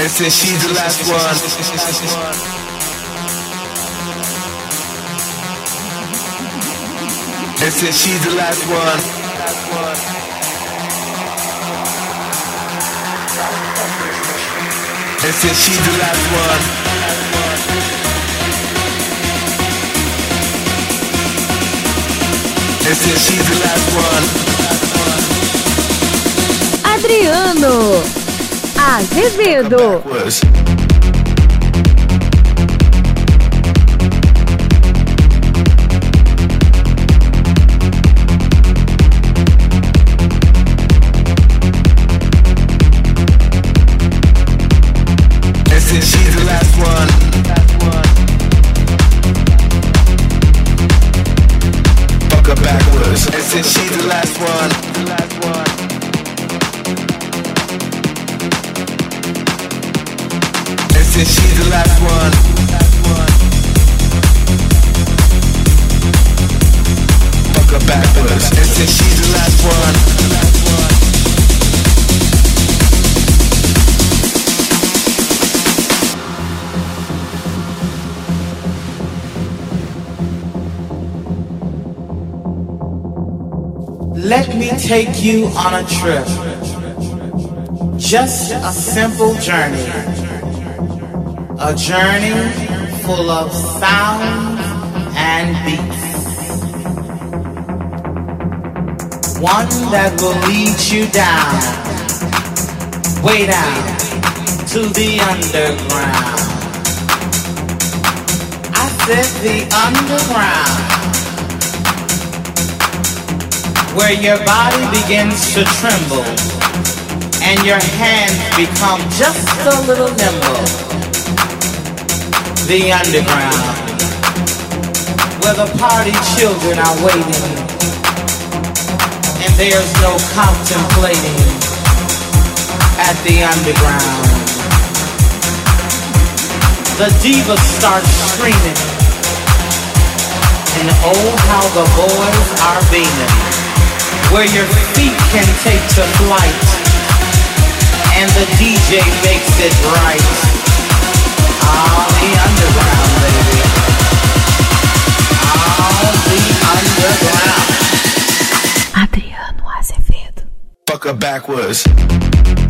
Listen, she's the last one. Listen, she's the last one. Listen, she's the last one. Listen, she's the last one. Adriano Azevedo. Listen, she's the last one. Fuck her backwards. Listen, she's the last one. Listen, she's the last one. Fuck her backwards. Listen, she's the last one. Let me take you on a trip. Just a simple journey. A journey full of sounds and beats. One that will lead you down, way down, to the underground. I said the underground. Where your body begins to tremble and your hands become just a little nimble. The underground, where the party children are waiting and there's no contemplating at the underground. The divas start screaming and oh how the boys are beaming. Where your feet can take to flight and the DJ makes it right. Ah, the underground, baby. Ah, the underground. Adriano Azevedo. Fuck her backwards.